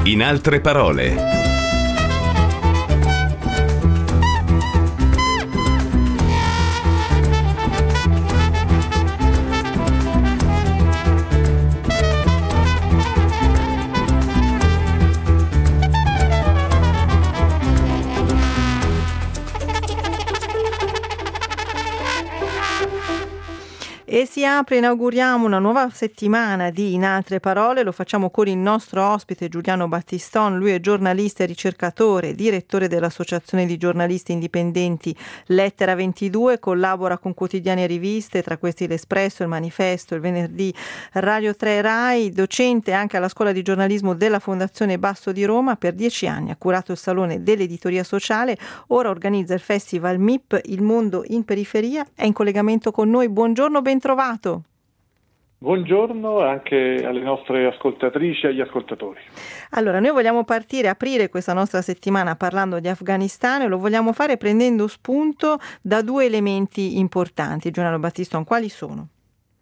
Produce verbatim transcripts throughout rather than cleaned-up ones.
In altre parole. E si apre, inauguriamo una nuova settimana di In altre parole, lo facciamo con il nostro ospite Giuliano Battiston. Lui è giornalista e ricercatore, direttore dell'Associazione di giornalisti indipendenti Lettera ventidue, collabora con quotidiani e riviste, tra questi l'Espresso, il Manifesto, il Venerdì, Radio tre Rai, docente anche alla Scuola di giornalismo della Fondazione Basso di Roma. Per dieci anni ha curato il Salone dell'Editoria Sociale, ora organizza il Festival M I P Il Mondo in Periferia, è in collegamento con noi. Buongiorno, ben trovato. Buongiorno anche alle nostre ascoltatrici e agli ascoltatori. Allora, noi vogliamo partire, aprire questa nostra settimana parlando di Afghanistan e lo vogliamo fare prendendo spunto da due elementi importanti. Giuliano Battiston, quali sono?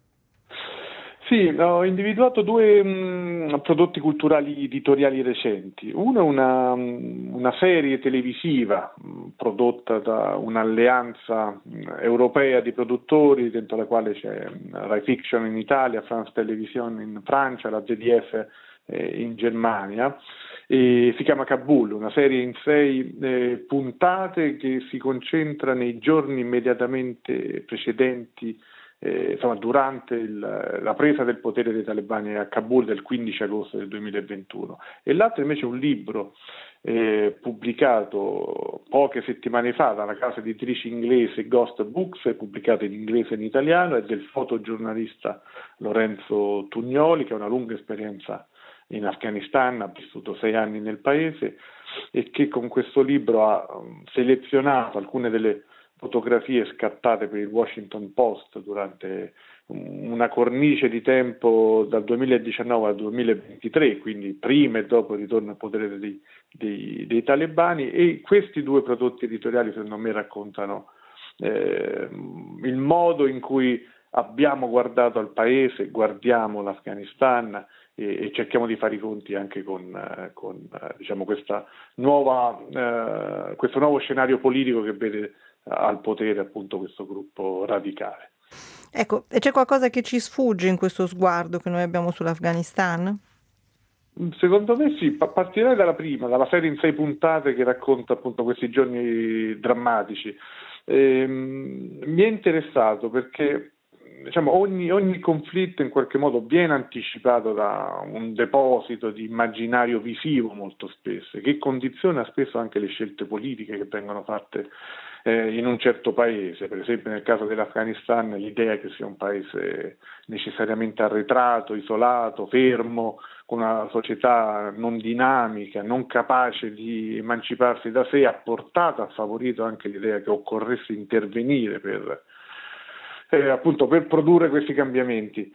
Sì, ho individuato due mh, prodotti culturali editoriali recenti. Uno è una, una serie televisiva mh, prodotta da un'alleanza mh, europea di produttori, dentro la quale c'è mh, Rai Fiction in Italia, France Television in Francia, la Z D F eh, in Germania. E si chiama Kabul, una serie in sei eh, puntate che si concentra nei giorni immediatamente precedenti Eh, insomma, durante il, la presa del potere dei talebani a Kabul del quindici agosto del duemilaventuno, e l'altro invece è un libro eh, pubblicato poche settimane fa dalla casa editrice inglese Ghost Books, pubblicato in inglese e in italiano, è del fotogiornalista Lorenzo Tugnoli, che ha una lunga esperienza in Afghanistan, ha vissuto sei anni nel paese e che con questo libro ha um, selezionato alcune delle fotografie scattate per il Washington Post durante una cornice di tempo dal duemiladiciannove al duemilaventitré, quindi prima e dopo il ritorno al potere dei, dei, dei talebani, e questi due prodotti editoriali secondo me raccontano eh, il modo in cui abbiamo guardato al paese, guardiamo l'Afghanistan e, e cerchiamo di fare i conti anche con, eh, con eh, diciamo questa nuova, eh, questo nuovo scenario politico che vede al potere appunto questo gruppo radicale. Ecco, e c'è qualcosa che ci sfugge in questo sguardo che noi abbiamo sull'Afghanistan? Secondo me sì, partirei dalla prima, dalla serie in sei puntate che racconta appunto questi giorni drammatici. Ehm, mi è interessato perché diciamo ogni, ogni conflitto in qualche modo viene anticipato da un deposito di immaginario visivo molto spesso, che condiziona spesso anche le scelte politiche che vengono fatte eh, in un certo paese. Per esempio nel caso dell'Afghanistan l'idea che sia un paese necessariamente arretrato, isolato, fermo, con una società non dinamica, non capace di emanciparsi da sé, ha portato, ha favorito anche l'idea che occorresse intervenire per Eh, appunto per produrre questi cambiamenti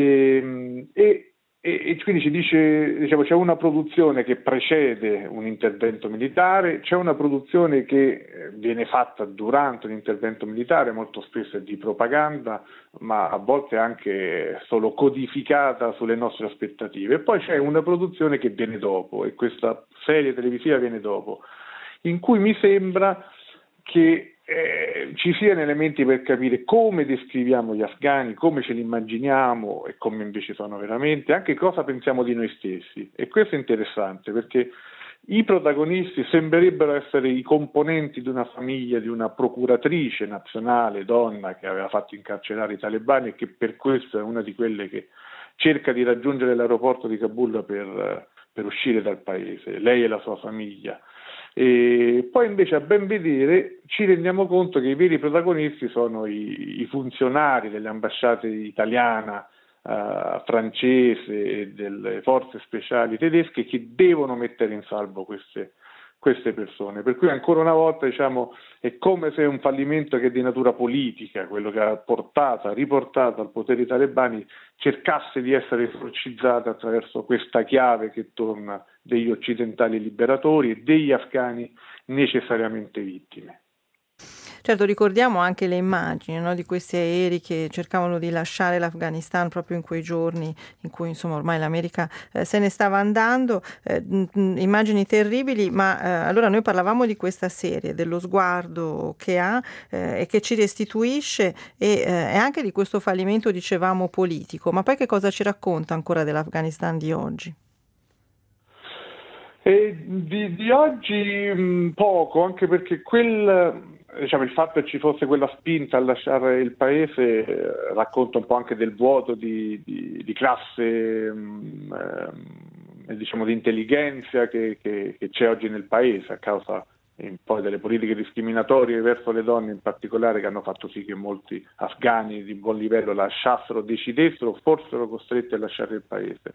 e, e, e quindi ci dice, diciamo, c'è una produzione che precede un intervento militare, c'è una produzione che viene fatta durante un intervento militare, molto spesso è di propaganda, ma a volte anche solo codificata sulle nostre aspettative, e poi c'è una produzione che viene dopo, e questa serie televisiva viene dopo, in cui mi sembra che Eh, ci siano elementi per capire come descriviamo gli afghani, come ce li immaginiamo e come invece sono veramente, anche cosa pensiamo di noi stessi. E questo è interessante perché i protagonisti sembrerebbero essere i componenti di una famiglia, di una procuratrice nazionale donna che aveva fatto incarcerare i talebani e che per questo è una di quelle che cerca di raggiungere l'aeroporto di Kabul per, per uscire dal paese, lei e la sua famiglia. E poi invece a ben vedere ci rendiamo conto che i veri protagonisti sono i, i funzionari delle ambasciate italiana, eh, francese e delle forze speciali tedesche che devono mettere in salvo queste, queste persone, per cui ancora una volta diciamo è come se un fallimento che è di natura politica, quello che ha portato, ha riportato al potere i talebani, cercasse di essere esorcizzato attraverso questa chiave che torna degli occidentali liberatori e degli afghani necessariamente vittime. Certo, ricordiamo anche le immagini, no, di questi aerei che cercavano di lasciare l'Afghanistan proprio in quei giorni in cui insomma ormai l'America eh, se ne stava andando, eh, mh, immagini terribili, ma eh, allora noi parlavamo di questa serie, dello sguardo che ha eh, e che ci restituisce e, eh, e anche di questo fallimento, dicevamo, politico, ma poi che cosa ci racconta ancora dell'Afghanistan di oggi? E di, di oggi mh, poco, anche perché quel, diciamo, il fatto che ci fosse quella spinta a lasciare il paese eh, racconta un po' anche del vuoto di, di, di classe, mh, eh, diciamo di intelligenza che, che, che c'è oggi nel paese a causa eh, poi delle politiche discriminatorie verso le donne in particolare, che hanno fatto sì che molti afghani di buon livello lasciassero, decidessero, fossero costretti a lasciare il paese.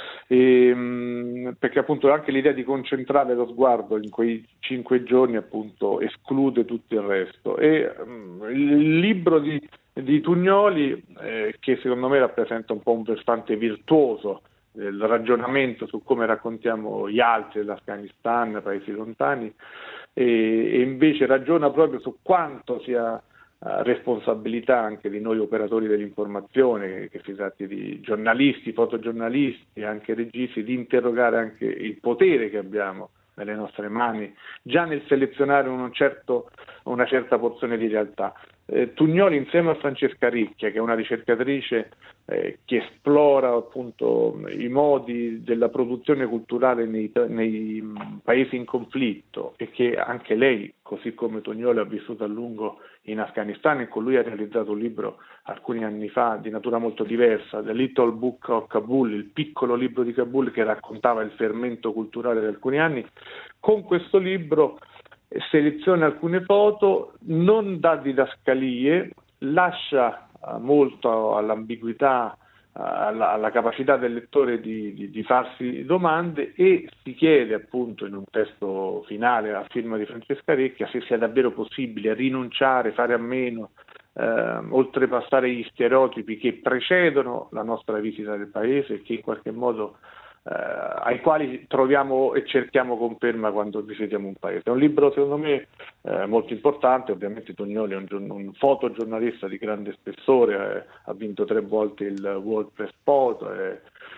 E, mh, perché appunto anche l'idea di concentrare lo sguardo in quei cinque giorni appunto esclude tutto il resto. E mh, il libro di, di Tugnoli, eh, che secondo me rappresenta un po' un versante virtuoso del ragionamento su come raccontiamo gli altri dell'Afghanistan, paesi lontani, e, e invece ragiona proprio su quanto sia responsabilità anche di noi operatori dell'informazione, che si tratti di giornalisti, fotogiornalisti, anche registi, di interrogare anche il potere che abbiamo nelle nostre mani, già nel selezionare un certo, una certa porzione di realtà. Eh, Tugnoli insieme a Francesca Ricchia, che è una ricercatrice eh, che esplora appunto i modi della produzione culturale nei, nei paesi in conflitto, e che anche lei, così come Tugnoli, ha vissuto a lungo in Afghanistan, e con lui ha realizzato un libro alcuni anni fa di natura molto diversa, The Little Book of Kabul, il piccolo libro di Kabul, che raccontava il fermento culturale di alcuni anni. Con questo libro seleziona alcune foto, non dà didascalie, lascia molto all'ambiguità, alla, alla capacità del lettore di, di, di farsi domande, e si chiede appunto in un testo finale a firma di Francesca Recchia se sia davvero possibile rinunciare, fare a meno, eh, oltrepassare gli stereotipi che precedono la nostra visita del paese e che in qualche modo Eh, ai quali troviamo e cerchiamo conferma quando visitiamo un paese. È un libro secondo me eh, molto importante. Ovviamente Tugnoli è un, un fotogiornalista di grande spessore, eh, ha vinto tre volte il World Press Photo e,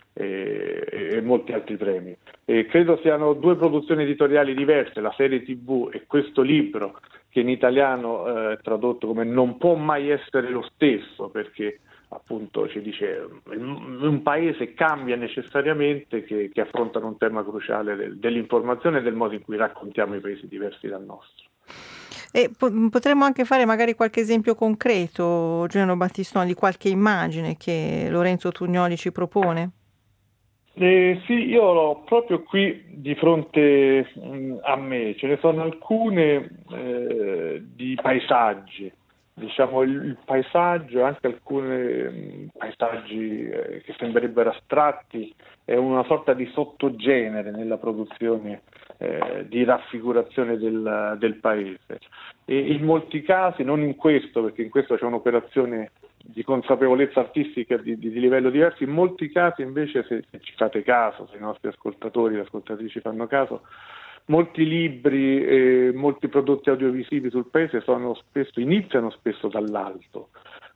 e, e molti altri premi. E credo siano due produzioni editoriali diverse, la serie tivù e questo libro, che in italiano eh, è tradotto come Non può mai essere lo stesso, perché appunto ci dice un paese cambia necessariamente, che, che affrontano un tema cruciale del, dell'informazione e del modo in cui raccontiamo i paesi diversi dal nostro. E po- potremmo anche fare magari qualche esempio concreto, Giuliano Battistoni, di qualche immagine che Lorenzo Tugnoli ci propone? Eh, sì, io l'ho proprio qui di fronte mh, a me, ce ne sono alcune eh, di paesaggi. Diciamo il, il paesaggio, anche alcuni mh, paesaggi eh, che sembrerebbero astratti, è una sorta di sottogenere nella produzione eh, di raffigurazione del, del paese. E in molti casi, non in questo, perché in questo c'è un'operazione di consapevolezza artistica di, di, di livello diverso, in molti casi invece, se, se ci fate caso, se i nostri ascoltatori e ascoltatrici fanno caso, molti libri e molti prodotti audiovisivi sul paese sono spesso, iniziano spesso dall'alto,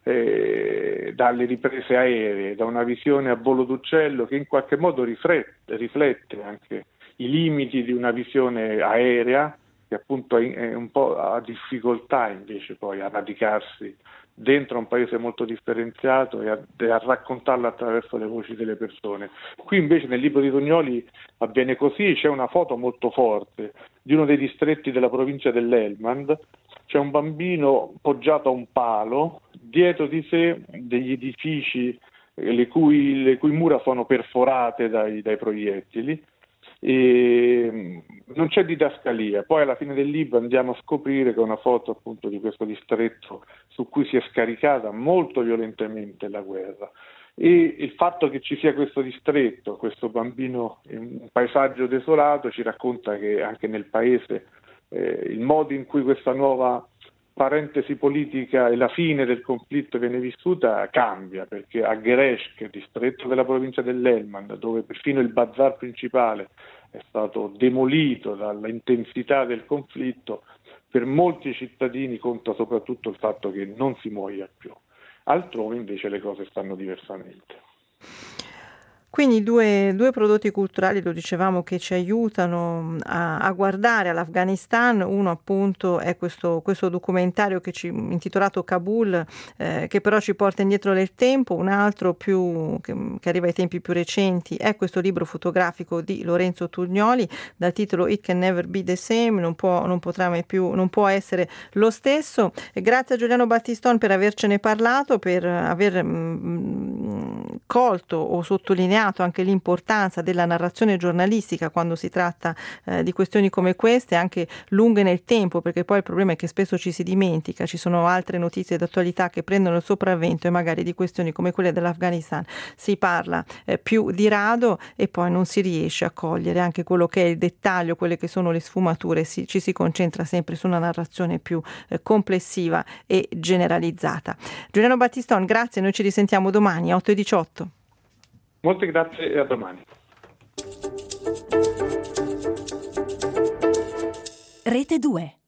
eh, dalle riprese aeree, da una visione a volo d'uccello che in qualche modo riflette, riflette anche i limiti di una visione aerea, che appunto è, è un po' ha difficoltà invece poi a radicarsi dentro un paese molto differenziato e a, e a raccontarlo attraverso le voci delle persone. Qui invece nel libro di Tugnoli avviene così, c'è una foto molto forte di uno dei distretti della provincia dell'Helmand, c'è un bambino poggiato a un palo, dietro di sé degli edifici le cui, le cui mura sono perforate dai, dai proiettili, e non c'è didascalia. Poi alla fine del libro andiamo a scoprire che è una foto appunto di questo distretto su cui si è scaricata molto violentemente la guerra, e il fatto che ci sia questo distretto, questo bambino in un paesaggio desolato, ci racconta che anche nel paese eh, il modo in cui questa nuova parentesi politica e la fine del conflitto viene vissuta cambia, perché a Gereshk, distretto della provincia dell'Helmand, dove perfino il bazar principale è stato demolito dall'intensità del conflitto, Per molti cittadini conta soprattutto il fatto che non si muoia più, altrove invece le cose stanno diversamente. Quindi due, due prodotti culturali, lo dicevamo, che ci aiutano a, a guardare all'Afghanistan. Uno appunto è questo, questo documentario che ci, intitolato Kabul, eh, che però ci porta indietro nel tempo. Un altro più, che, che arriva ai tempi più recenti è questo libro fotografico di Lorenzo Tugnoli dal titolo It Can Never Be the Same, non può, non potrà mai più, non può essere lo stesso. E grazie a Giuliano Battistone per avercene parlato, per aver mh, colto o sottolineato anche l'importanza della narrazione giornalistica quando si tratta eh, di questioni come queste, anche lunghe nel tempo, perché poi il problema è che spesso ci si dimentica, ci sono altre notizie d'attualità che prendono il sopravvento e magari di questioni come quelle dell'Afghanistan si parla eh, più di rado e poi non si riesce a cogliere anche quello che è il dettaglio, quelle che sono le sfumature, si, ci si concentra sempre su una narrazione più eh, complessiva e generalizzata. Giuliano Battistone, grazie, noi ci risentiamo domani otto e diciotto. Molte grazie e a domani. Rete due.